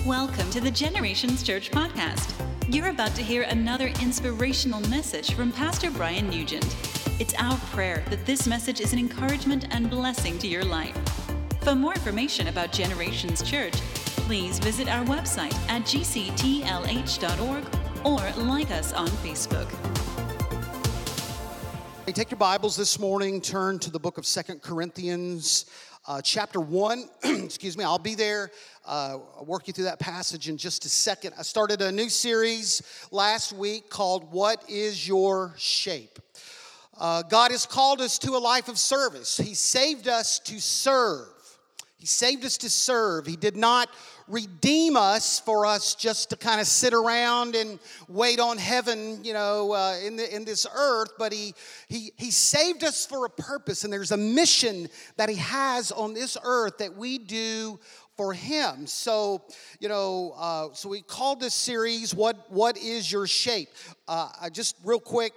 Welcome to the Generations Church podcast. You're about to hear another inspirational message from Pastor Brian Nugent. It's our prayer that this message is an encouragement and blessing to your life. For more information about Generations Church, please visit our website at gctlh.org or like us on Facebook. Hey, take your Bibles this morning, turn to the book of 2 Corinthians, chapter 1. Excuse me, I'll be there. I'll work you through that passage in just a second. I started a new series last week called What is Your Shape? God has called us to a life of service. He saved us to serve. He saved us to serve. He did not redeem us for us just to kind of sit around and wait on heaven, in this earth, but he saved us for a purpose, and there's a mission that he has on this earth that we do for him. So, so we called this series, What is Your Shape? Just real quick,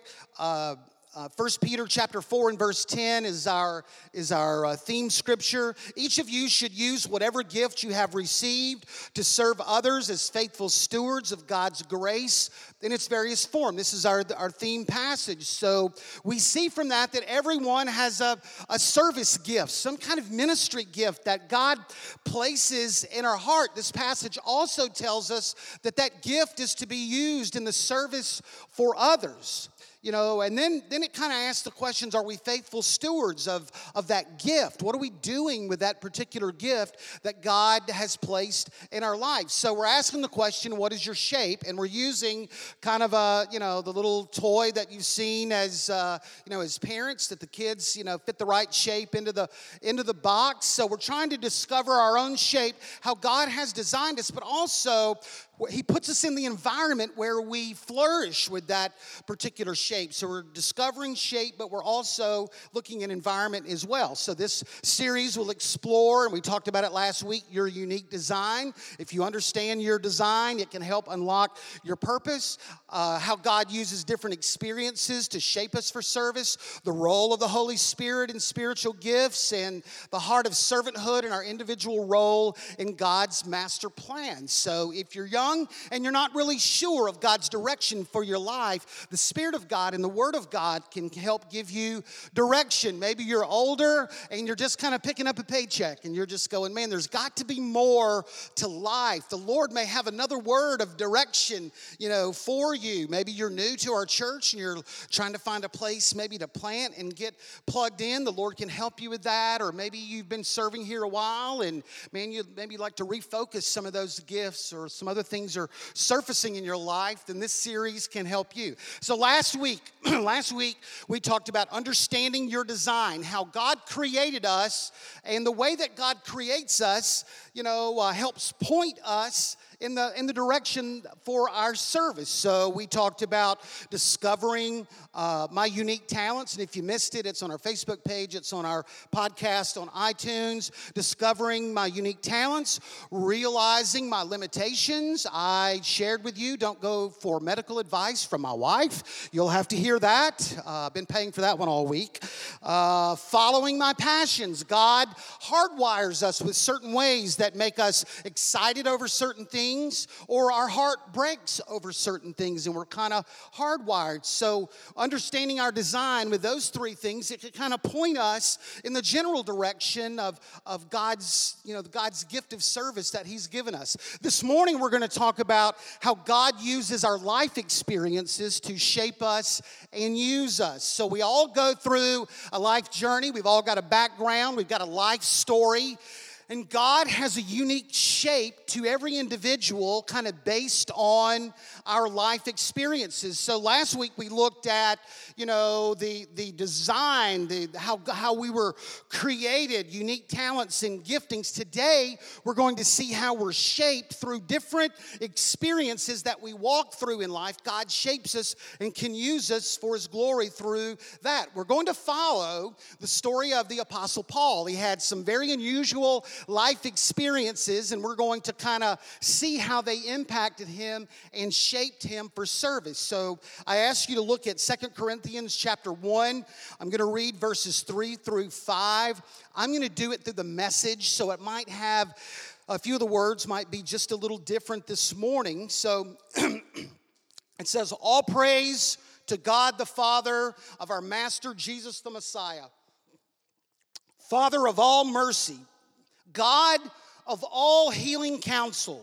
1 Peter chapter 4 and verse 10 is our theme scripture. Each of you should use whatever gift you have received to serve others as faithful stewards of God's grace in its various form. This is our theme passage. So we see from that everyone has a service gift, some kind of ministry gift that God places in our heart. This passage also tells us that gift is to be used in the service for others. And then it kind of asks the questions, are we faithful stewards of that gift? What are we doing with that particular gift that God has placed in our lives? So we're asking the question, what is your shape? And we're using kind of the little toy that you've seen as parents, that the kids, fit the right shape into the box. So we're trying to discover our own shape, how God has designed us, but also he puts us in the environment where we flourish with that particular shape. So we're discovering shape, but we're also looking at environment as well. So this series will explore, and we talked about it last week, your unique design. If you understand your design, it can help unlock your purpose. How God uses different experiences to shape us for service. The role of the Holy Spirit in spiritual gifts, and the heart of servanthood and our individual role in God's master plan. So if you're young, and you're not really sure of God's direction for your life, the Spirit of God and the Word of God can help give you direction. Maybe you're older and you're just kind of picking up a paycheck and you're just going, man, there's got to be more to life. The Lord may have another word of direction, for you. Maybe you're new to our church and you're trying to find a place maybe to plant and get plugged in. The Lord can help you with that. Or maybe you've been serving here a while and, man, you maybe like to refocus some of those gifts, or some other things are surfacing in your life, then this series can help you. So last week we talked about understanding your design, how God created us, and the way that God creates us, helps point us in the direction for our service. So we talked about discovering my unique talents, and if you missed it, it's on our Facebook page, it's on our podcast on iTunes. Discovering my unique talents, realizing my limitations. I shared with you, don't go for medical advice from my wife. You'll have to hear that. I've been paying for that one all week. Following my passions. God hardwires us with certain ways that make us excited over certain things, or our heart breaks over certain things, and we're kind of hardwired. So understanding our design with those three things, it can kind of point us in the general direction of God's gift of service that he's given us. This morning we're going to talk about how God uses our life experiences to shape us and use us. So we all go through a life journey. We've all got a background. We've got a life story. And God has a unique shape to every individual, kind of based on our life experiences. So last week we looked at, the design, how we were created, unique talents and giftings. Today we're going to see how we're shaped through different experiences that we walk through in life. God shapes us and can use us for his glory through that. We're going to follow the story of the Apostle Paul. He had some very unusual life experiences, and we're going to kind of see how they impacted him and shaped him for service. So I ask you to look at 2 Corinthians chapter 1. I'm going to read verses 3 through 5. I'm going to do it through the Message, so it might have a few of the words might be just a little different this morning. So it says, all praise to God the Father of our Master Jesus the Messiah, Father of all mercy, God of all healing counsel.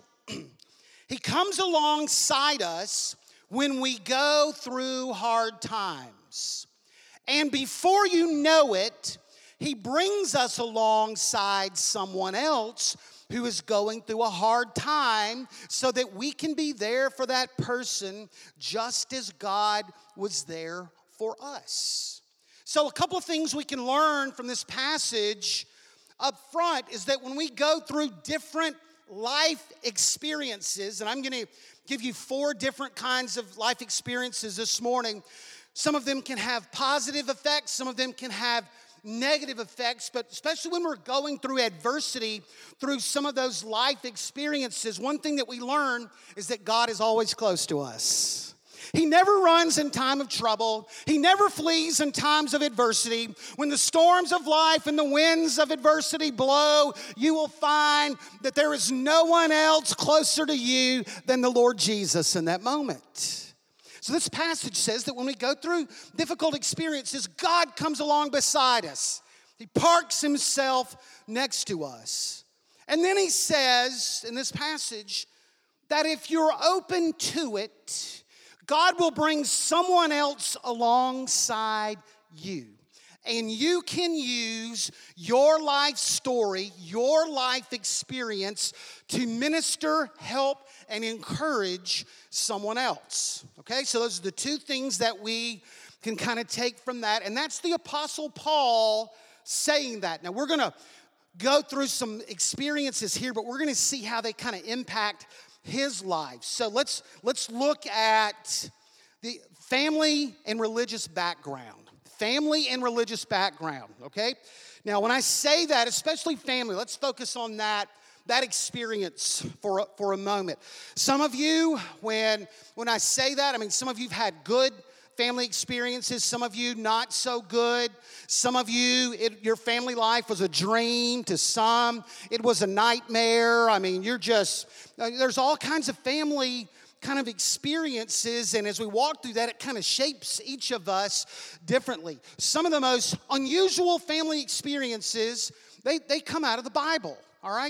He comes alongside us when we go through hard times. And before you know it, He brings us alongside someone else who is going through a hard time so that we can be there for that person just as God was there for us. So a couple of things we can learn from this passage up front is that when we go through different life experiences, and I'm going to give you 4 different kinds of life experiences this morning. Some of them can have positive effects, some of them can have negative effects, but especially when we're going through adversity, through some of those life experiences, one thing that we learn is that God is always close to us. He never runs in time of trouble. He never flees in times of adversity. When the storms of life and the winds of adversity blow, you will find that there is no one else closer to you than the Lord Jesus in that moment. So this passage says that when we go through difficult experiences, God comes along beside us. He parks Himself next to us. And then He says in this passage that if you're open to it, God will bring someone else alongside you. And you can use your life story, your life experience to minister, help, and encourage someone else. Okay, so those are the 2 things that we can kind of take from that. And that's the Apostle Paul saying that. Now, we're going to go through some experiences here, but we're going to see how they kind of impact his life. So let's look at the family and religious background. Family and religious background, okay? Now, when I say that, especially family, let's focus on that experience for a moment. Some of you, when I say that, I mean, some of you have had good family experiences, some of you not so good. Some of you, your family life was a dream. To some, it was a nightmare. I mean, there's all kinds of family kind of experiences, and as we walk through that, it kind of shapes each of us differently. Some of the most unusual family experiences, they come out of the Bible, all right?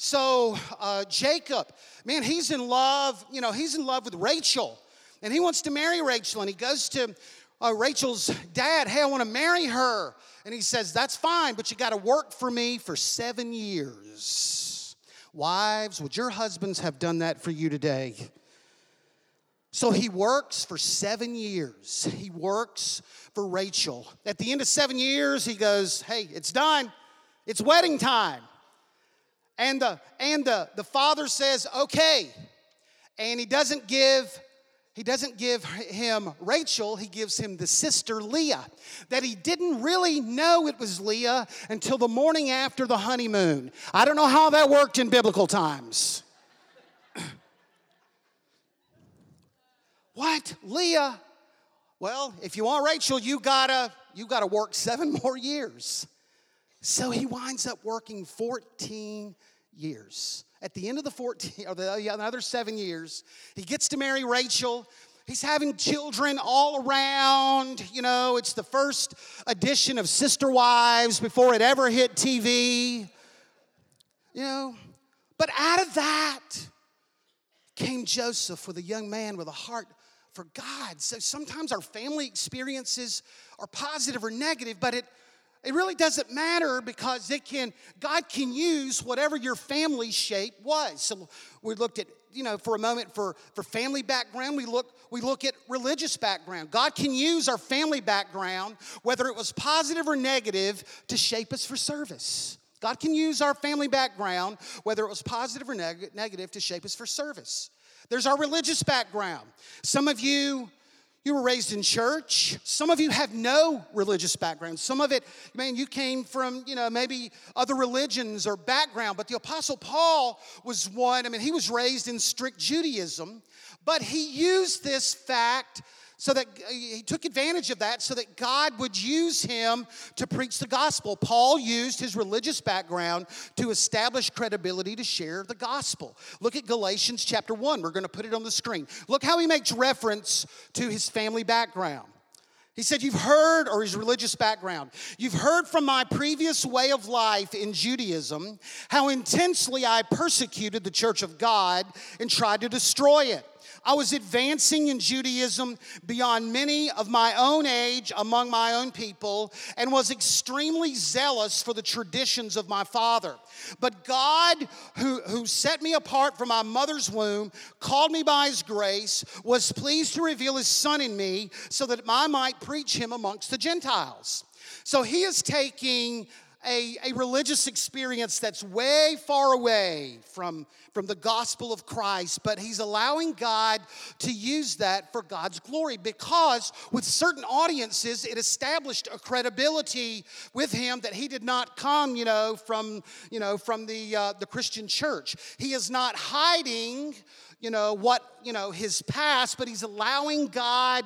So Jacob, man, he's in love with Rachel, and he wants to marry Rachel, and he goes to Rachel's dad, hey, I want to marry her. And he says, that's fine, but you got to work for me for 7 years. Wives, would your husbands have done that for you today? So he works for 7 years. He works for Rachel. At the end of 7 years, he goes, hey, it's done. It's wedding time. And the father says, okay. And he doesn't give him Rachel, he gives him the sister Leah. That he didn't really know it was Leah until the morning after the honeymoon. I don't know how that worked in biblical times. What? Leah? Well, if you want Rachel, you gotta work 7 more years. So he winds up working 14 years. At the end of another 7 years, he gets to marry Rachel. He's having children all around. You know, it's the first edition of Sister Wives before it ever hit TV. You know, but out of that came Joseph, with a young man with a heart for God. So sometimes our family experiences are positive or negative, but it really doesn't matter, because God can use whatever your family shape was. So we looked at, for a moment for family background, we look at religious background. God can use our family background, whether it was positive or negative, to shape us for service. God can use our family background, whether it was positive or negative, to shape us for service. There's our religious background. Some of you were raised in church. Some of you have no religious background. Some of it, man, you came from, maybe other religions or background. But the Apostle Paul was one. I mean, he was raised in strict Judaism. But he used this fact So that he took advantage of that so that God would use him to preach the gospel. Paul used his religious background to establish credibility to share the gospel. Look at Galatians chapter 1. We're going to put it on the screen. Look how he makes reference to his family background. He said, you've heard, or his religious background, you've heard from my previous way of life in Judaism how intensely I persecuted the church of God and tried to destroy it. I was advancing in Judaism beyond many of my own age among my own people and was extremely zealous for the traditions of my father. But God, who set me apart from my mother's womb, called me by his grace, was pleased to reveal his son in me so that I might preach him amongst the Gentiles. So he is taking a religious experience that's way far away from the gospel of Christ, but he's allowing God to use that for God's glory, because with certain audiences, it established a credibility with him that he did not come, from the Christian church. He is not hiding, his past, but he's allowing God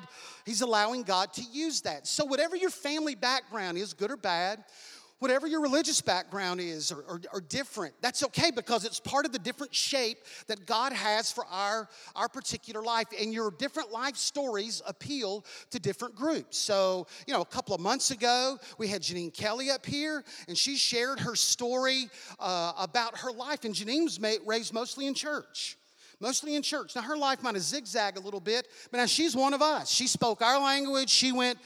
to use that. So whatever your family background is, good or bad, whatever your religious background is or different, that's okay, because it's part of the different shape that God has for our particular life. And your different life stories appeal to different groups. So, a couple of months ago, we had Janine Kelly up here, and she shared her story about her life. And Janine was raised mostly in church. Now, her life might have zigzagged a little bit, but now she's one of us. She spoke our language. She went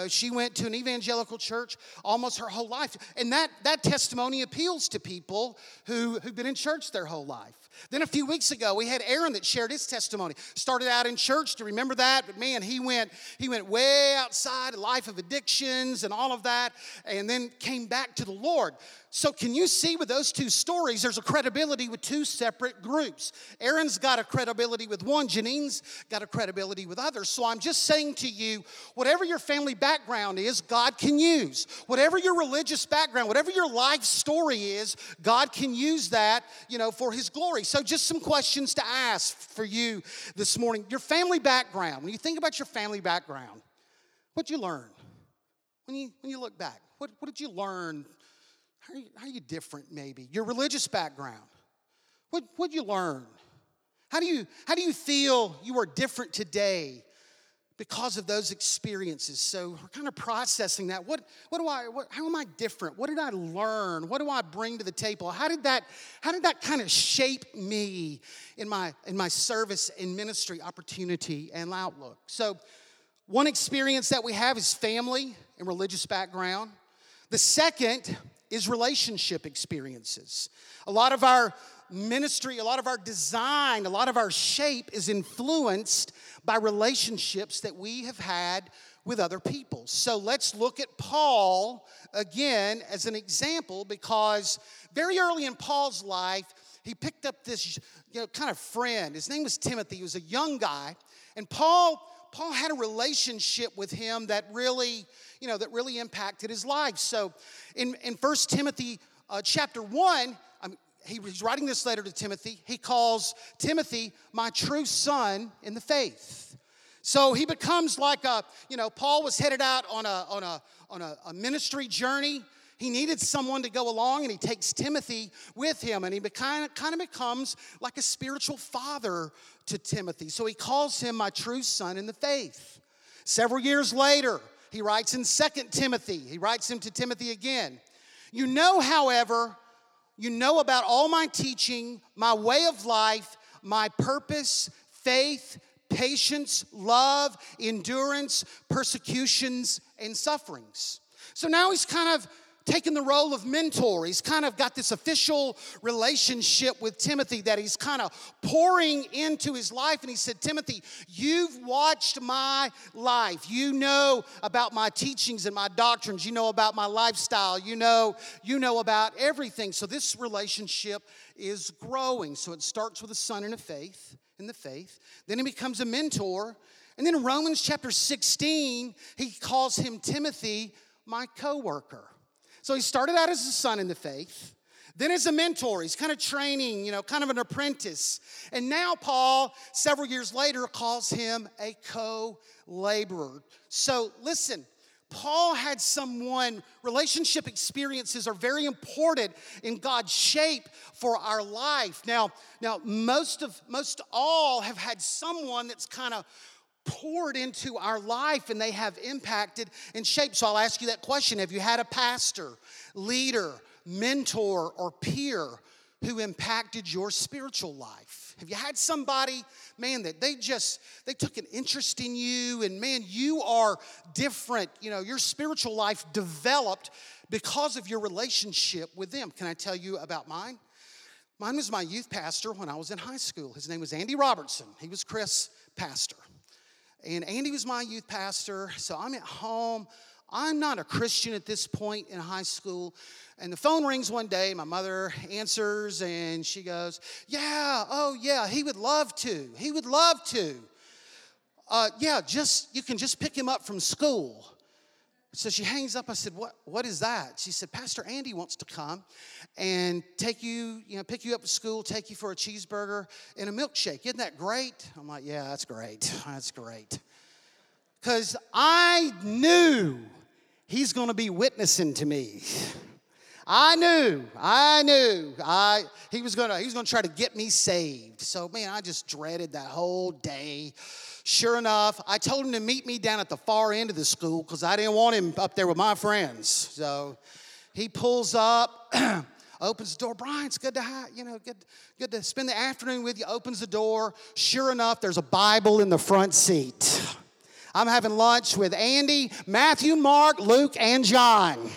to an evangelical church almost her whole life. And that testimony appeals to people who've been in church their whole life. Then a few weeks ago, we had Aaron that shared his testimony. Started out in church, do you remember that? But man, he went way outside, a life of addictions and all of that, and then came back to the Lord. So can you see with those two stories, there's a credibility with two separate groups. Aaron's got a credibility with one, Janine's got a credibility with others. So I'm just saying to you, whatever your family background is, God can use. Whatever your religious background, whatever your life story is, God can use that, for his glory. So just some questions to ask for you this morning. Your family background, when you think about your family background, what'd you learn? When you look back, what did you learn? How are you different maybe? Your religious background, what'd you learn? How do you feel you are different today because of those experiences? So we're kind of processing that. How am I different? What did I learn? What do I bring to the table? How did that kind of shape me in my service and ministry opportunity and outlook? So one experience that we have is family and religious background. The second is relationship experiences. A lot of our ministry, a lot of our design, a lot of our shape is influenced by relationships that we have had with other people. So let's look at Paul again as an example, because very early in Paul's life, he picked up this kind of friend. His name was Timothy. He was a young guy, and Paul had a relationship with him that really impacted his life. So in 1 Timothy chapter 1, he's writing this letter to Timothy. He calls Timothy my true son in the faith. So he becomes like Paul was headed out on a ministry journey. He needed someone to go along, and he takes Timothy with him, and he kind of becomes like a spiritual father to Timothy. So he calls him my true son in the faith. Several years later, he writes in 2 Timothy. He writes him to Timothy again. However, about all my teaching, my way of life, my purpose, faith, patience, love, endurance, persecutions, and sufferings. So now he's kind of taken the role of mentor. He's kind of got this official relationship with Timothy that he's kind of pouring into his life. And he said, Timothy, you've watched my life. You know about my teachings and my doctrines. You know about my lifestyle. You know about everything. So this relationship is growing. So it starts with a son in the faith. Then he becomes a mentor. And then in Romans chapter 16, he calls him Timothy, my co-worker. So he started out as a son in the faith. Then as a mentor, he's kind of training, kind of an apprentice. And now Paul, several years later, calls him a co-laborer. So listen, Paul had relationship experiences are very important in God's shape for our life. Now most all have had someone that's kind of poured into our life and they have impacted and shaped. So I'll ask you that question. Have you had a pastor, leader, mentor, or peer who impacted your spiritual life? Have you had somebody, man, that they took an interest in you and man, you are different. Your spiritual life developed because of your relationship with them. Can I tell you about mine? Mine was my youth pastor when I was in high school. His name was Andy Robertson. He was Chris' pastor. And Andy was my youth pastor, so I'm at home. I'm not a Christian at this point in high school. And the phone rings one day. My mother answers, and she goes, yeah, he would love to. He would love to. You can just pick him up from school. So she hangs up. I said, what is that? She said, Pastor Andy wants to come and pick you up at school, take you for a cheeseburger and a milkshake. Isn't that great? I'm like, yeah, that's great. That's great. Because I knew he's going to be witnessing to me. I knew. He was going to try to get me saved. So, man, I just dreaded that whole day. Sure enough, I told him to meet me down at the far end of the school because I didn't want him up there with my friends. So he pulls up, opens the door. Brian, it's good to good to spend the afternoon with you. Opens the door. Sure enough, there's a Bible in the front seat. I'm having lunch with Andy, Matthew, Mark, Luke, and John.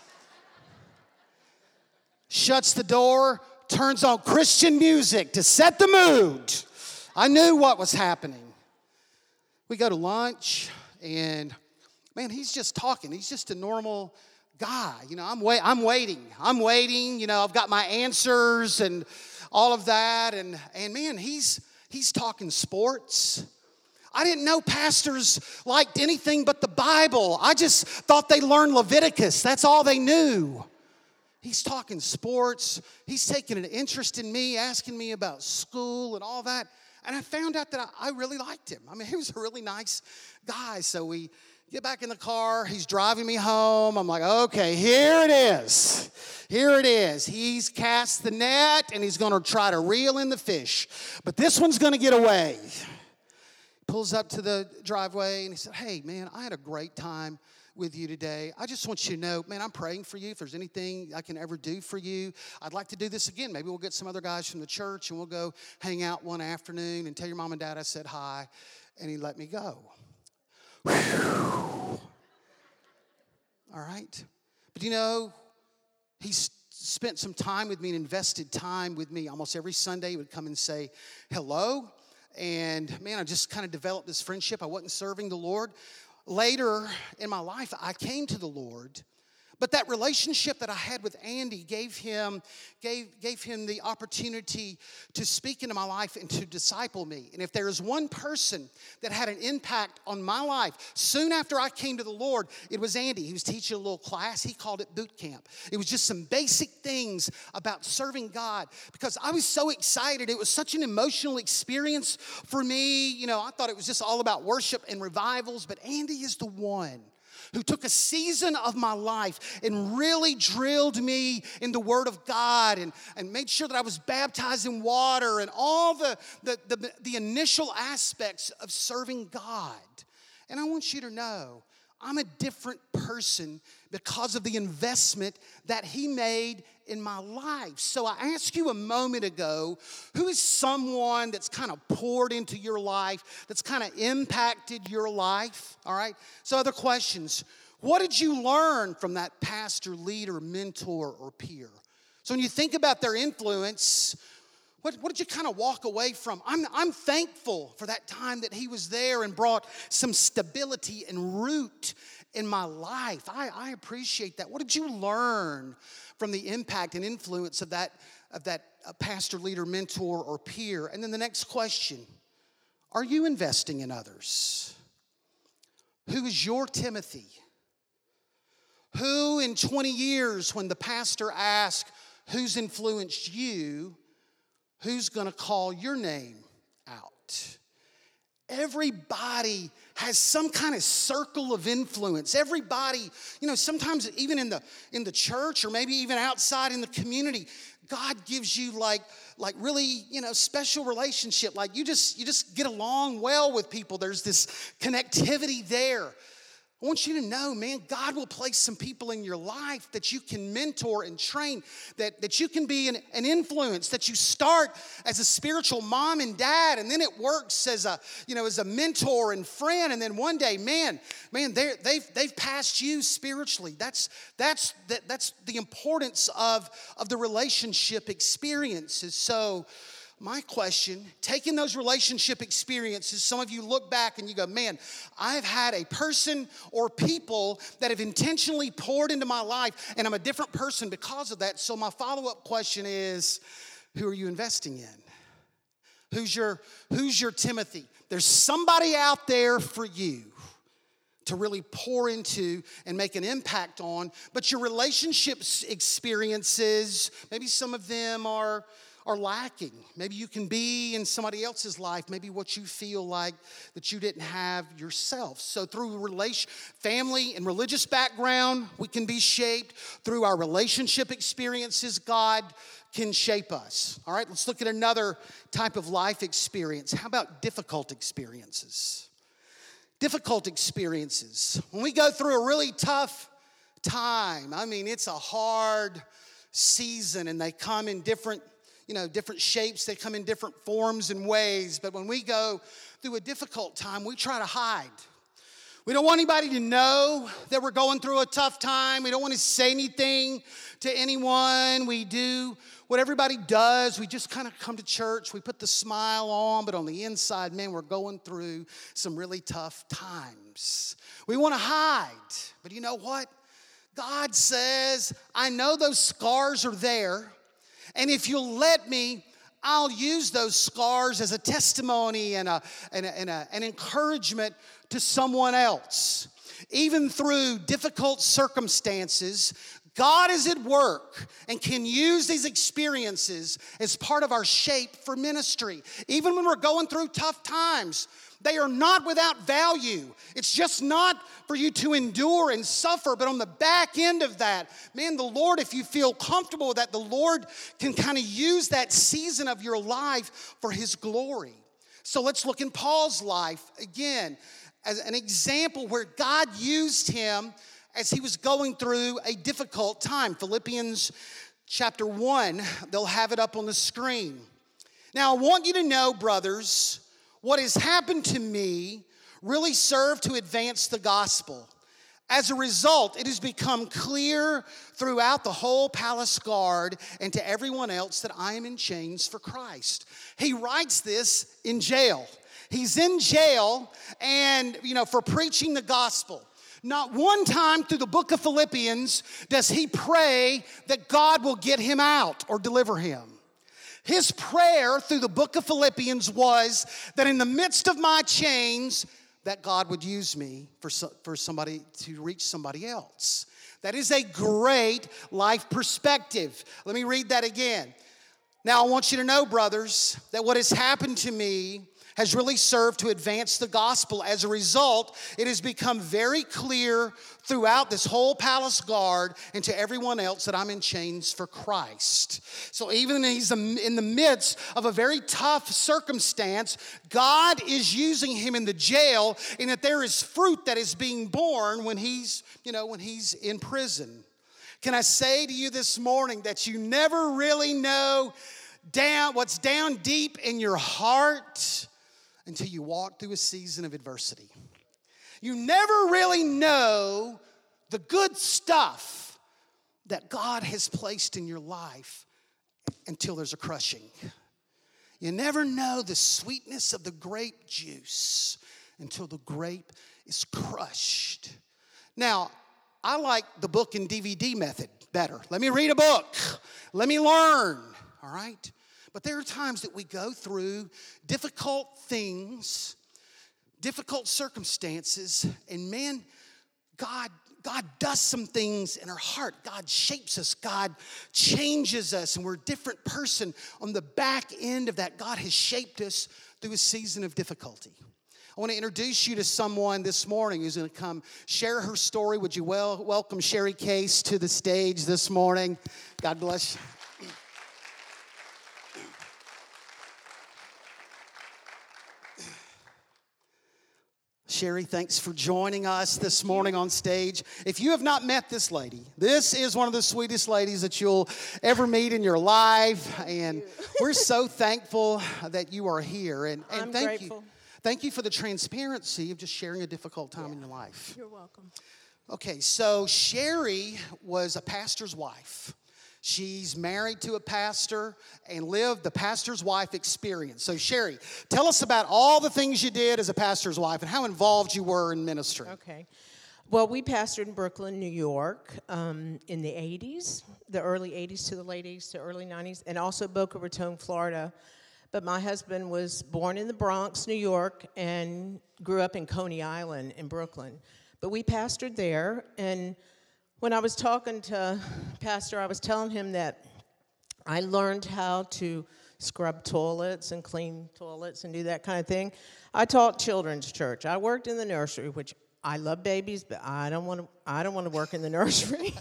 Shuts the door, turns on Christian music to set the mood. I knew what was happening. We go to lunch, and man, he's just talking. He's just a normal guy. I'm waiting. I've got my answers and all of that, and man, he's talking sports. I didn't know pastors liked anything but the Bible. I just thought they learned Leviticus. That's all they knew. He's talking sports. He's taking an interest in me, asking me about school and all that. And I found out that I really liked him. I mean, he was a really nice guy. So we get back in the car. He's driving me home. I'm like, okay, here it is. Here it is. He's cast the net, and he's going to try to reel in the fish. But this one's going to get away. Pulls up to the driveway, and he said, hey, man, I had a great time with you today. I just want you to know, man, I'm praying for you. If there's anything I can ever do for you, I'd like to do this again. Maybe we'll get some other guys from the church and we'll go hang out one afternoon and tell your mom and dad I said hi. And he let me go. Whew. All right. But he spent some time with me and invested time with me. Almost every Sunday he would come and say hello. And man, I just kind of developed this friendship. I wasn't serving the Lord. Later in my life, I came to the Lord, but that relationship that I had with Andy gave him the opportunity to speak into my life and to disciple me. And if there is one person that had an impact on my life, soon after I came to the Lord, it was Andy. He was teaching a little class. He called it boot camp. It was just some basic things about serving God because I was so excited. It was such an emotional experience for me. I thought it was just all about worship and revivals, but Andy is the one who took a season of my life and really drilled me in the Word of God and made sure that I was baptized in water and all the initial aspects of serving God. And I want you to know, I'm a different person because of the investment that he made in my life. So I asked you a moment ago, who is someone that's kind of poured into your life, that's kind of impacted your life, all right? So other questions. What did you learn from that pastor, leader, mentor, or peer? So when you think about their influence, what did you kind of walk away from? I'm thankful for that time that he was there and brought some stability and root in my life. I appreciate that. What did you learn from the impact and influence of that pastor, leader, mentor, or peer? And then the next question, are you investing in others? Who is your Timothy? Who in 20 years when the pastor asks, who's influenced you, who's going to call your name out. Everybody has some kind of circle of influence. Everybody, sometimes even in the church or maybe even outside in the community, God gives you like really, special relationship. Like you just get along well with people. There's this connectivity there. I want you to know, man, God will place some people in your life that you can mentor and train, that you can be an influence, that you start as a spiritual mom and dad, and then it works as a mentor and friend, and then one day, man, they've passed you spiritually. That's the importance of the relationship experiences. So, my question, taking those relationship experiences, some of you look back and you go, man, I've had a person or people that have intentionally poured into my life, and I'm a different person because of that. So my follow-up question is, who are you investing in? Who's your Timothy? There's somebody out there for you to really pour into and make an impact on, but your relationships experiences, maybe some of them are lacking. Maybe you can be in somebody else's life, maybe what you feel like that you didn't have yourself. So through family and religious background, we can be shaped. Through our relationship experiences, God can shape us. All right, let's look at another type of life experience. How about difficult experiences? Difficult experiences. When we go through a really tough time, it's a hard season, and they come in different shapes, they come in different forms and ways. But when we go through a difficult time, we try to hide. We don't want anybody to know that we're going through a tough time. We don't want to say anything to anyone. We do what everybody does. We just kind of come to church. We put the smile on, but on the inside, man, we're going through some really tough times. We want to hide. But you know what? God says, I know those scars are there. And if you'll let me, I'll use those scars as a testimony and an encouragement to someone else. Even through difficult circumstances, God is at work and can use these experiences as part of our shape for ministry. Even when we're going through tough times, they are not without value. It's just not for you to endure and suffer, but on the back end of that, man, the Lord, if you feel comfortable with that, the Lord can kind of use that season of your life for His glory. So let's look in Paul's life again as an example where God used him as he was going through a difficult time. Philippians chapter 1, they'll have it up on the screen. Now, I want you to know, brothers, what has happened to me really served to advance the gospel. As a result, it has become clear throughout the whole palace guard and to everyone else that I am in chains for Christ. He writes this in jail. He's in jail and, for preaching the gospel. Not one time through the book of Philippians does he pray that God will get him out or deliver him. His prayer through the book of Philippians was that in the midst of my chains, that God would use me for somebody to reach somebody else. That is a great life perspective. Let me read that again. Now, I want you to know, brothers, that what has happened to me has really served to advance the gospel. As a result, it has become very clear throughout this whole palace guard and to everyone else that I'm in chains for Christ. So even he's in the midst of a very tough circumstance, God is using him in the jail, and that there is fruit that is being born when he's in prison. Can I say to you this morning that you never really know what's down deep in your heart until you walk through a season of adversity. You never really know the good stuff that God has placed in your life until there's a crushing. You never know the sweetness of the grape juice until the grape is crushed. Now, I like the book and DVD method better. Let me read a book. Let me learn, all right? But there are times that we go through difficult things, difficult circumstances, and man, God God does some things in our heart. God shapes us. God changes us, and we're a different person. On the back end of that, God has shaped us through a season of difficulty. I want to introduce you to someone this morning who's going to come share her story. Would you welcome Sherry Case to the stage this morning? God bless you. Sherry, thanks for joining us this morning on stage. If you have not met this lady, this is one of the sweetest ladies that you'll ever meet in your life. And we're so thankful that you are here. And I'm thank grateful. you. Thank you for the transparency of just sharing a difficult time in your life. You're welcome. Okay, so Sherry was a pastor's wife. She's married to a pastor and lived the pastor's wife experience. So Sherry, tell us about all the things you did as a pastor's wife and how involved you were in ministry. Okay. Well, we pastored in Brooklyn, New York in the 80s, the early 80s to the late 80s to early 90s, and also Boca Raton, Florida. But my husband was born in the Bronx, New York, and grew up in Coney Island in Brooklyn. But we pastored there, and when I was talking to Pastor, I was telling him that I learned how to scrub toilets and clean toilets and do that kind of thing. I taught children's church. I worked in the nursery, which I love babies, but I don't want to work in the nursery.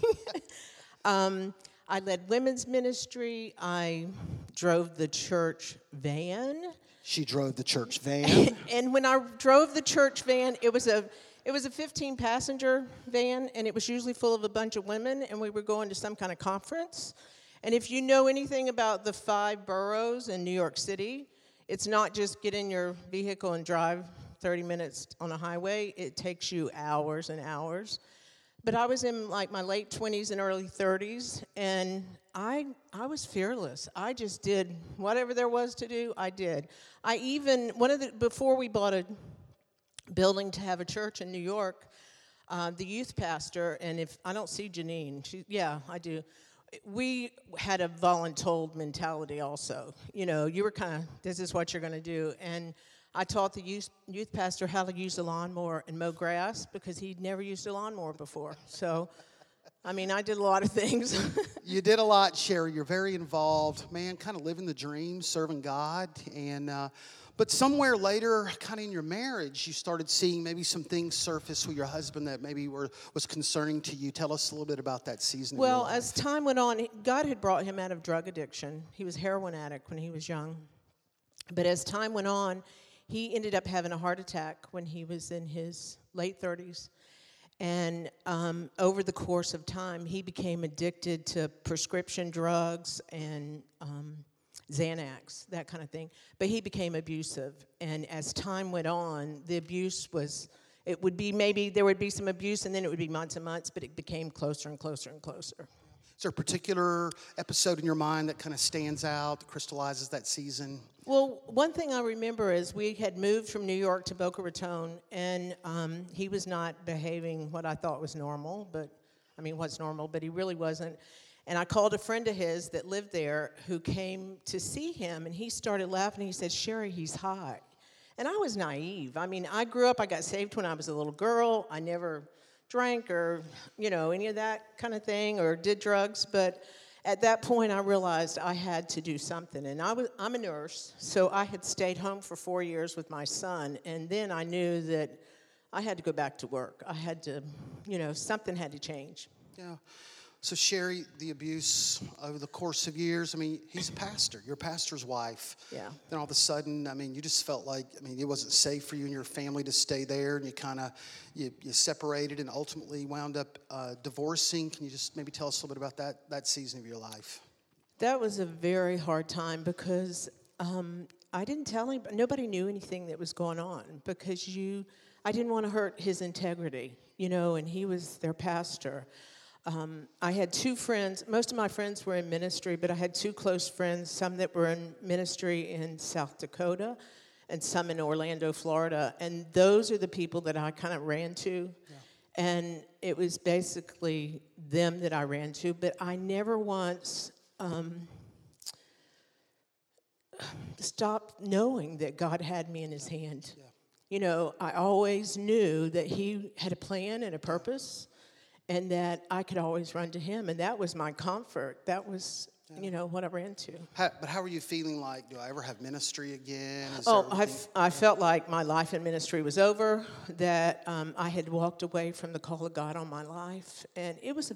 I led women's ministry. I drove the church van. She drove the church van. And when I drove the church van, it was a 15-passenger van, and it was usually full of a bunch of women, and we were going to some kind of conference. And if you know anything about the 5 boroughs in New York City, it's not just get in your vehicle and drive 30 minutes on a highway. It takes you hours and hours. But I was in like my late 20s and early 30s, and I was fearless. I just did whatever there was to do, I did. Before we bought a building to have a church in New York, the youth pastor, and if I don't see Janine, I do. We had a voluntold mentality also. You know, you were kind of, this is what you're going to do. And I taught the youth pastor how to use a lawnmower and mow grass because he'd never used a lawnmower before. So, I mean, I did a lot of things. You did a lot, Sherry. You're very involved. Man, kind of living the dream, serving God. And but somewhere later, kind of in your marriage, you started seeing maybe some things surface with your husband that maybe was concerning to you. Tell us a little bit about that season. Well, as time went on, God had brought him out of drug addiction. He was a heroin addict when he was young. But as time went on, he ended up having a heart attack when he was in his late 30s. And over the course of time, he became addicted to prescription drugs and Xanax, that kind of thing. But he became abusive. And as time went on, the abuse there would be some abuse, and then it would be months and months, but it became closer and closer and closer. Is there a particular episode in your mind that kind of stands out, that crystallizes that season? Well, one thing I remember is we had moved from New York to Boca Raton, and he was not behaving what I thought was normal, what's normal, but he really wasn't. And I called a friend of his that lived there who came to see him, and he started laughing. He said, "Sherry, he's hot." And I was naive. I mean, I got saved when I was a little girl. I never drank or, any of that kind of thing or did drugs. But at that point, I realized I had to do something. And I'm a nurse, so I had stayed home for 4 years with my son. And then I knew that I had to go back to work. I had to, something had to change. Yeah. So, Sherry, the abuse over the course of years, he's a pastor. You're a pastor's wife. Yeah. Then all of a sudden, you just felt like, it wasn't safe for you and your family to stay there, and you kind of, you separated and ultimately wound up divorcing. Can you just maybe tell us a little bit about that season of your life? That was a very hard time because I didn't tell anybody. Nobody knew anything that was going on because I didn't want to hurt his integrity, and he was their pastor. I had 2 friends. Most of my friends were in ministry, but I had 2 close friends, some that were in ministry in South Dakota and some in Orlando, Florida. And those are the people that I kind of ran to. Yeah. And it was basically them that I ran to. But I never once stopped knowing that God had me in his hand. Yeah. I always knew that he had a plan and a purpose. and that I could always run to him, and that was my comfort. That was, what I ran to. But how are you feeling like, do I ever have ministry again? I felt like my life in ministry was over, that I had walked away from the call of God on my life, and it was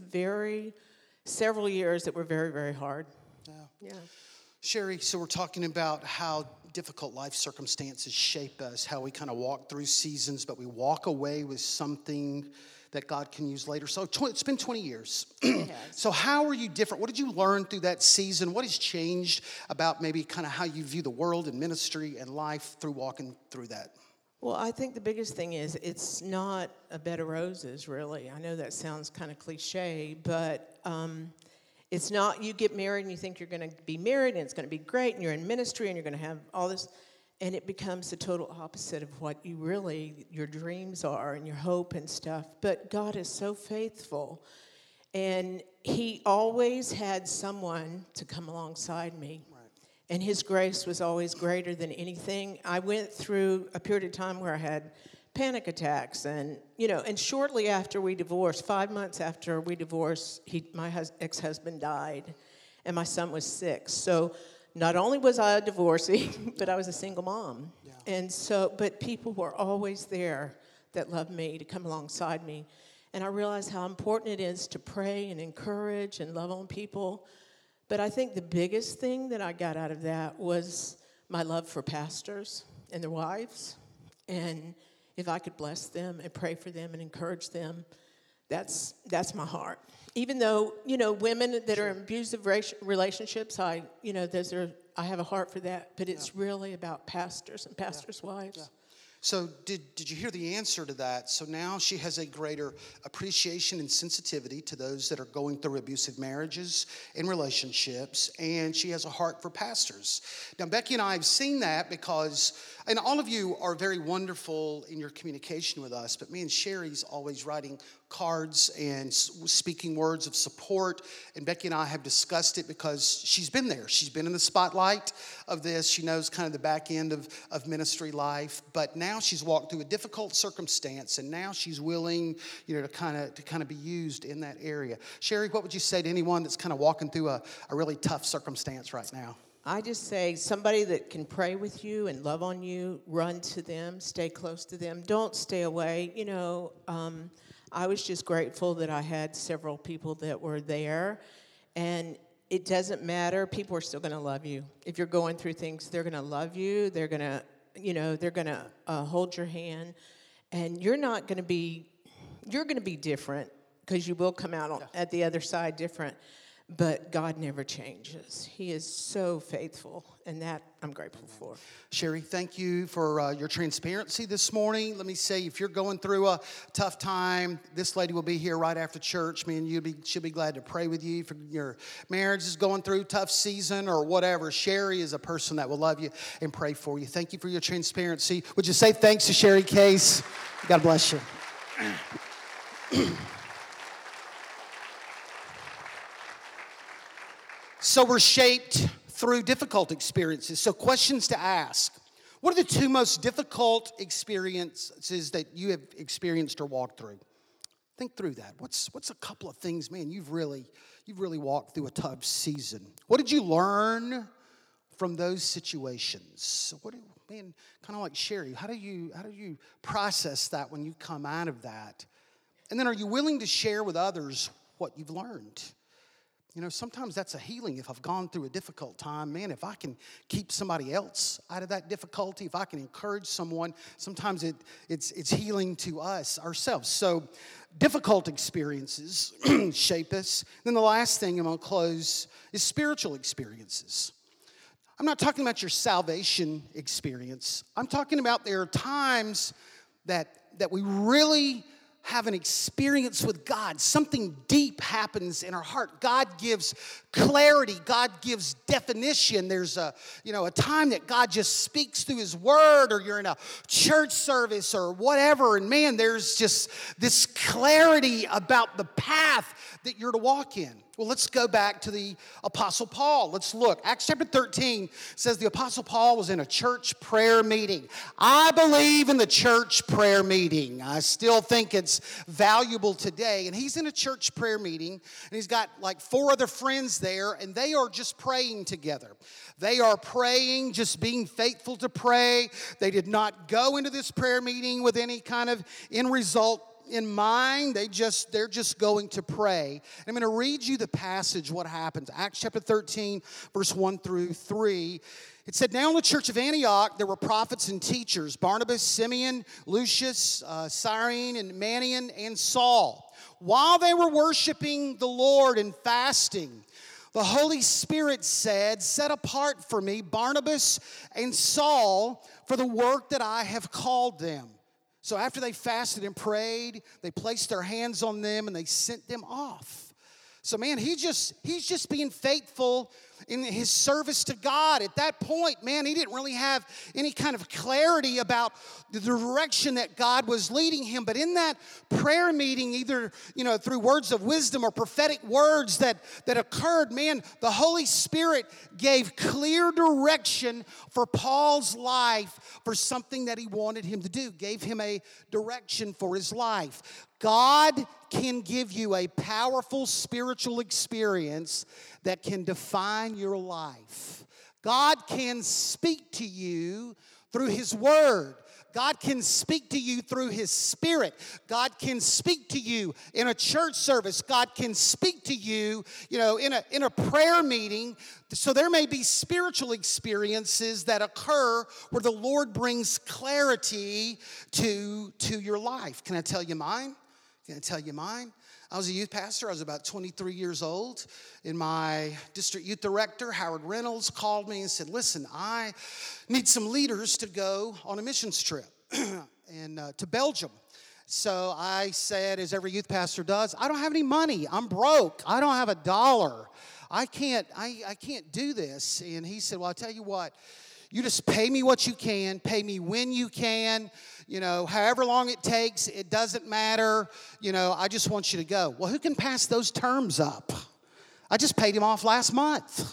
several years that were very, very hard. Yeah. Sherry, so we're talking about how difficult life circumstances shape us, how we kind of walk through seasons, but we walk away with something that God can use later. So it's been 20 years. So how are you different? What did you learn through that season? What has changed about maybe kind of how you view the world and ministry and life through walking through that? Well, I think the biggest thing is it's not a bed of roses, really. I know that sounds kind of cliche, but it's not you get married and you think you're going to be married and it's going to be great and you're in ministry and you're going to have all this, and it becomes the total opposite of what your dreams are and your hope and stuff. But God is so faithful, and he always had someone to come alongside me. And his grace was always greater than anything. I went through a period of time where I had panic attacks, and shortly after we divorced, 5 months after we divorced, my ex-husband died, and my son was 6. So not only was I a divorcee, but I was a single mom. Yeah. And so, but people were always there that loved me, to come alongside me. And I realized how important it is to pray and encourage and love on people. But I think the biggest thing that I got out of that was my love for pastors and their wives. And if I could bless them and pray for them and encourage them, that's my heart. Even though, women that are in abusive relationships, I have a heart for that. But it's really about pastors and pastors' wives. Yeah. So did you hear the answer to that? So now she has a greater appreciation and sensitivity to those that are going through abusive marriages and relationships, and she has a heart for pastors. Now, Becky and I have seen that because, and all of you are very wonderful in your communication with us, but me and Sherry's always writing cards and speaking words of support, and Becky and I have discussed it because she's been there. She's been in the spotlight of this. She knows kind of the back end of ministry life, but now she's walked through a difficult circumstance, and now she's willing, to kind of be used in that area. Sherry, what would you say to anyone that's kind of walking through a really tough circumstance right now? I just say somebody that can pray with you and love on you, run to them, stay close to them. Don't stay away. I was just grateful that I had several people that were there, and it doesn't matter. People are still going to love you. If you're going through things, they're going to love you. They're going to, hold your hand, and you're going to be different, because you will come out at the other side different. But God never changes. He is so faithful, and that I'm grateful for. Sherry, thank you for your transparency this morning. Let me say, if you're going through a tough time, this lady will be here right after church. Me and you should be glad to pray with you. If your marriage is going through a tough season or whatever, Sherry is a person that will love you and pray for you. Thank you for your transparency. Would you say thanks to Sherry Case? God bless you. So we're shaped through difficult experiences. So questions to ask. What are the 2 most difficult experiences that you have experienced or walked through? Think through that. What's a couple of things, man, you've really walked through a tough season. What did you learn from those situations? Kind of like Sherry, how do you process that when you come out of that? And then are you willing to share with others what you've learned? Sometimes that's a healing. If I've gone through a difficult time, man, if I can keep somebody else out of that difficulty, if I can encourage someone, sometimes it's healing to us ourselves. So difficult experiences shape us. Then the last thing I'm going to close is spiritual experiences. I'm not talking about your salvation experience. I'm talking about there are times that we really have an experience with God. Something deep happens in our heart. God gives clarity. God gives definition. There's a time that God just speaks through His Word, or you're in a church service or whatever, and man, there's just this clarity about the path that you're to walk in. Well, let's go back to the Apostle Paul. Let's look. Acts chapter 13 says the Apostle Paul was in a church prayer meeting. I believe in the church prayer meeting. I still think it's valuable today. And he's in a church prayer meeting, and he's got like 4 other friends there, and they are just praying together. They are praying, just being faithful to pray. They did not go into this prayer meeting with any kind of end result in mind. They're just going to pray. I'm going to read you the passage, what happens. Acts chapter 13, verse 1 through 3. It said, now in the church of Antioch, there were prophets and teachers, Barnabas, Simeon, Lucius, Cyrene, and Manaen, and Saul. While they were worshiping the Lord and fasting, the Holy Spirit said, set apart for me Barnabas and Saul for the work that I have called them. So after they fasted and prayed, they placed their hands on them and they sent them off. So man, he's just being faithful in his service to God. At that point, man, he didn't really have any kind of clarity about the direction that God was leading him. But in that prayer meeting, either, through words of wisdom or prophetic words that occurred, man, the Holy Spirit gave clear direction for Paul's life for something that he wanted him to do, gave him a direction for his life. God can give you a powerful spiritual experience that can define your life. God can speak to you through His Word. God can speak to you through His Spirit. God can speak to you in a church service. God can speak to you, in a prayer meeting. So there may be spiritual experiences that occur where the Lord brings clarity to your life. Can I tell you mine? I was a youth pastor. I was about 23 years old. And my district youth director, Howard Reynolds, called me and said, listen, I need some leaders to go on a missions trip and to Belgium. So I said, as every youth pastor does, I don't have any money. I'm broke. I don't have $1. I can't do this. And he said, well, I'll tell you what. You just pay me what you can, pay me when you can, however long it takes, it doesn't matter, I just want you to go. Well, who can pass those terms up? I just paid him off last month,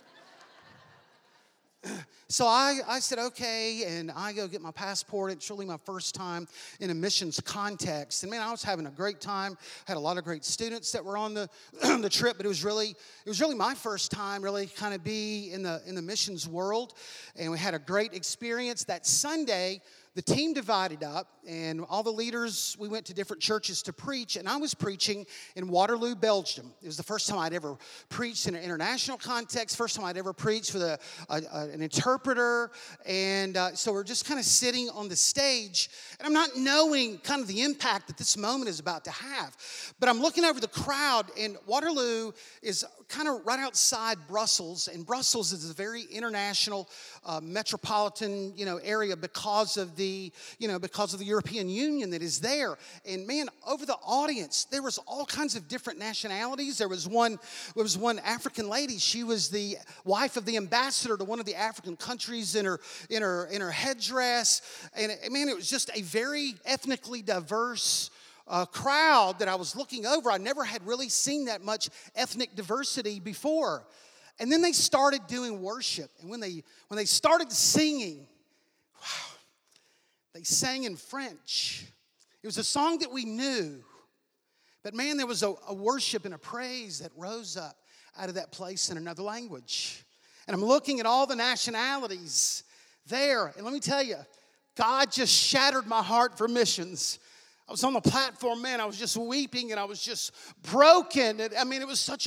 So I said, okay, and I go get my passport. It's really my first time in a missions context. And man, I was having a great time. Had a lot of great students that were on the the trip, but it was really my first time really kind of be in the missions world. And we had a great experience. That Sunday, the team divided up, and all the leaders, we went to different churches to preach, and I was preaching in Waterloo, Belgium. It was the first time I'd ever preached in an international context, first time I'd ever preached with an interpreter, and so we're just kind of sitting on the stage, and I'm not knowing kind of the impact that this moment is about to have, but I'm looking over the crowd, and Waterloo is kind of right outside Brussels, and Brussels is a very international metropolitan, area because of the European Union that is there. And man, over the audience, there was all kinds of different nationalities. There was one African lady. She was the wife of the ambassador to one of the African countries in her headdress. And man, it was just a very ethnically diverse crowd that I was looking over. I never had really seen that much ethnic diversity before. And then they started doing worship. And when they started singing, wow, they sang in French. It was a song that we knew. But man, there was a worship and a praise that rose up out of that place in another language. And I'm looking at all the nationalities there. And let me tell you, God just shattered my heart for missions. I was on the platform, man, I was just weeping and I was just broken. It was such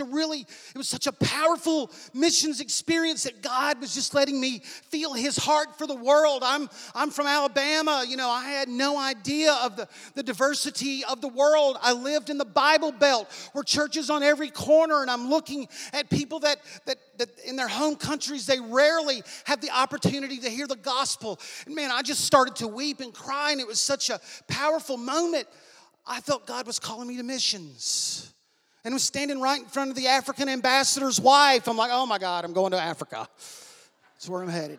a powerful missions experience that God was just letting me feel His heart for the world. I'm from Alabama, I had no idea of the diversity of the world. I lived in the Bible Belt where churches on every corner, and I'm looking at people that in their home countries, they rarely have the opportunity to hear the gospel. And man, I just started to weep and cry, and it was such a powerful moment. I felt God was calling me to missions. And I was standing right in front of the African ambassador's wife. I'm like, oh my God, I'm going to Africa. That's where I'm headed.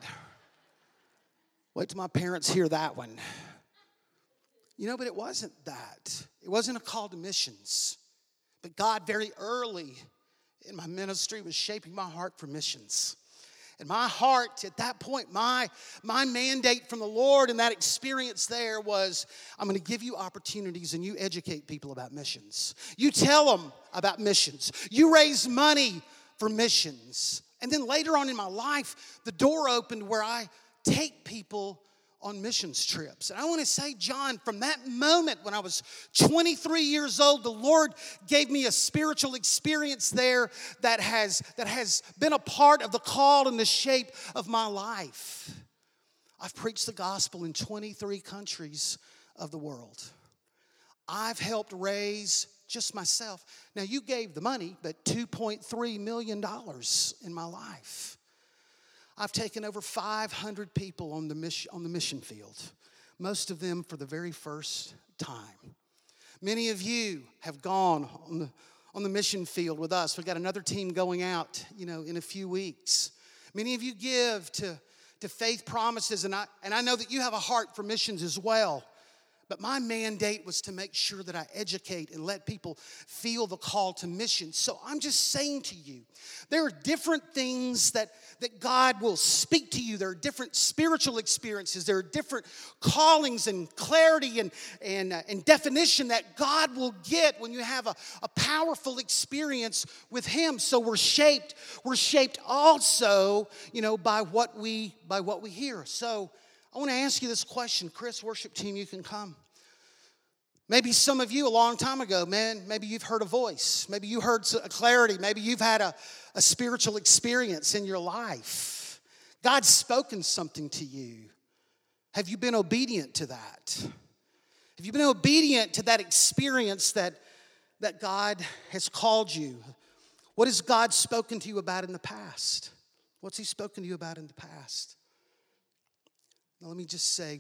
Wait till my parents hear that one. But it wasn't that. It wasn't a call to missions. But God very early in my ministry was shaping my heart for missions. And my heart at that point, my mandate from the Lord in that experience there was, I'm going to give you opportunities and you educate people about missions. You tell them about missions. You raise money for missions. And then later on in my life, the door opened where I take people on missions trips. And I want to say, John, from that moment when I was 23 years old, the Lord gave me a spiritual experience there that has been a part of the call and the shape of my life. I've preached the gospel in 23 countries of the world. I've helped raise, just myself. Now, you gave the money, but $2.3 million in my life. I've taken over 500 people on the mission field, most of them for the very first time. Many of you have gone on the mission field with us. We've got another team going out, in a few weeks. Many of you give to Faith Promises, and I know that you have a heart for missions as well. But my mandate was to make sure that I educate and let people feel the call to mission. So I'm just saying to you, there are different things that God will speak to you. There are different spiritual experiences. There are different callings and clarity and definition that God will get when you have a powerful experience with Him. So we're shaped also, by what we hear. So I want to ask you this question. Chris, worship team, you can come. Maybe some of you a long time ago, maybe you've heard a voice. Maybe you heard a clarity. Maybe you've had a spiritual experience in your life. God's spoken something to you. Have you been obedient to that? Have you been obedient to that experience that God has called you? What has God spoken to you about in the past? What's He spoken to you about in the past? Now, let me just say,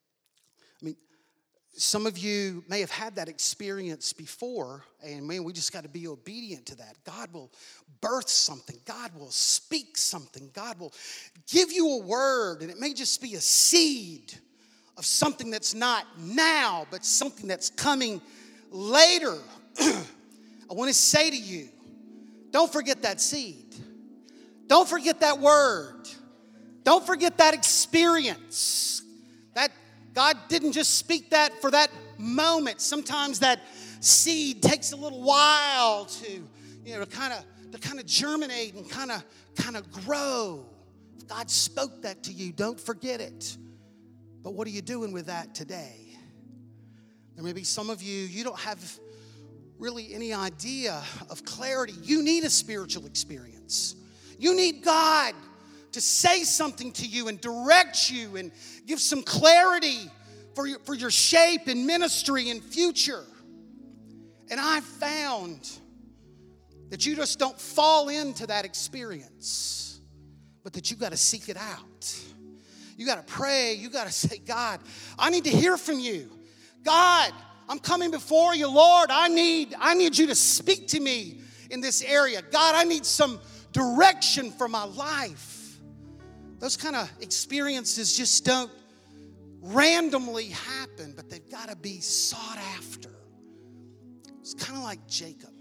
some of you may have had that experience before, and we just got to be obedient to that. God will birth something. God will speak something. God will give you a word, and it may just be a seed of something that's not now, but something that's coming later. I want to say to you, don't forget that seed. Don't forget that word. Don't forget that experience. That God didn't just speak that for that moment. Sometimes that seed takes a little while to kind of germinate and kind of grow. If God spoke that to you, don't forget it. But what are you doing with that today? There may be some of you don't have really any idea of clarity. You need a spiritual experience. You need God to say something to you and direct you and give some clarity for your shape in ministry and future. And I've found that you just don't fall into that experience, but that you got to seek it out. You got to pray. You got to say, God, I need to hear from you. God, I'm coming before you, Lord. I need you to speak to me in this area. God, I need some direction for my life. Those kind of experiences just don't randomly happen, but they've got to be sought after. It's kind of like Jacob.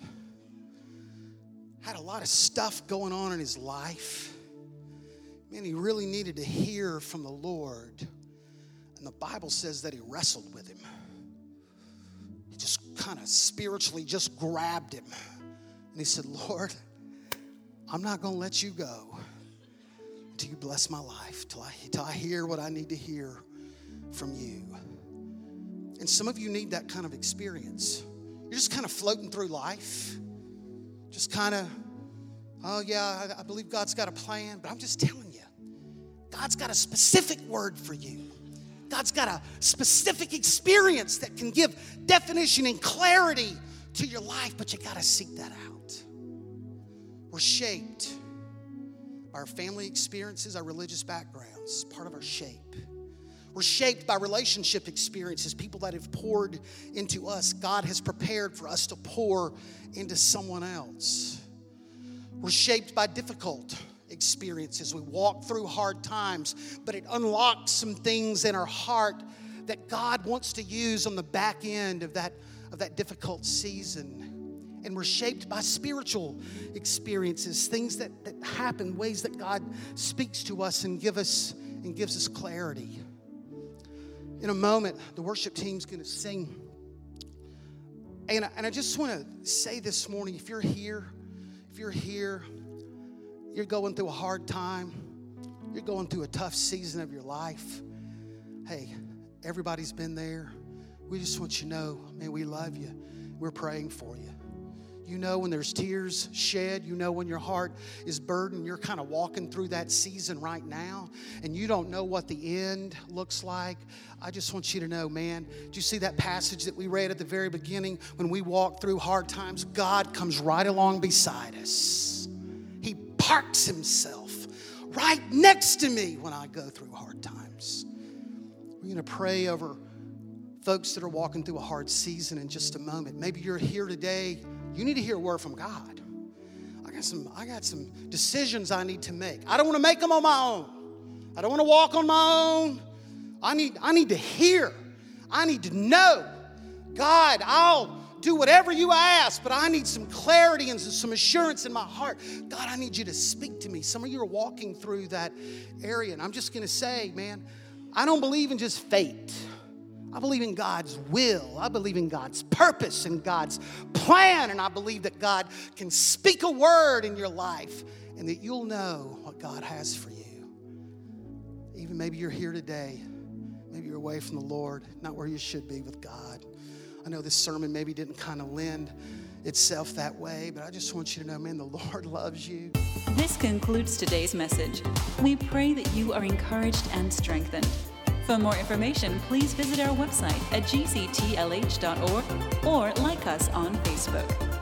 Had a lot of stuff going on in his life. Man, he really needed to hear from the Lord. And the Bible says that he wrestled with him. He just kind of spiritually just grabbed him. And he said, Lord, I'm not going to let you go until you bless my life, till I hear what I need to hear from you. And some of you need that kind of experience. You're just kind of floating through life. Just kind of, oh yeah, I believe God's got a plan, but I'm just telling you, God's got a specific word for you. God's got a specific experience that can give definition and clarity to your life, but you got to seek that out. We're shaped by our family experiences, our religious backgrounds, part of our shape. We're shaped by relationship experiences, people that have poured into us. God has prepared for us to pour into someone else. We're shaped by difficult experiences. We walk through hard times, but it unlocks some things in our heart that God wants to use on the back end of that difficult season. And we're shaped by spiritual experiences, things that happen, ways that God speaks to us and gives us clarity. In a moment, the worship team's going to sing. And I just want to say this morning, if you're here, you're going through a hard time, you're going through a tough season of your life. Hey, everybody's been there. We just want you to know, man, we love you. We're praying for you. You know when there's tears shed. You know when your heart is burdened. You're kind of walking through that season right now, and you don't know what the end looks like. I just want you to know, man, did you see that passage that we read at the very beginning? When we walk through hard times, God comes right along beside us. He parks himself right next to me when I go through hard times. We're going to pray over folks that are walking through a hard season in just a moment. Maybe you're here today. You need to hear a word from God. I got some decisions I need to make. I don't want to make them on my own. I don't want to walk on my own. I need to hear. I need to know. God, I'll do whatever you ask, but I need some clarity and some assurance in my heart. God, I need you to speak to me. Some of you are walking through that area, and I'm just going to say, man, I don't believe in just fate. I believe in God's will. I believe in God's purpose and God's plan. And I believe that God can speak a word in your life and that you'll know what God has for you. Even maybe you're here today. Maybe you're away from the Lord, not where you should be with God. I know this sermon maybe didn't kind of lend itself that way, but I just want you to know, man, the Lord loves you. This concludes today's message. We pray that you are encouraged and strengthened. For more information, please visit our website at gctlh.org or like us on Facebook.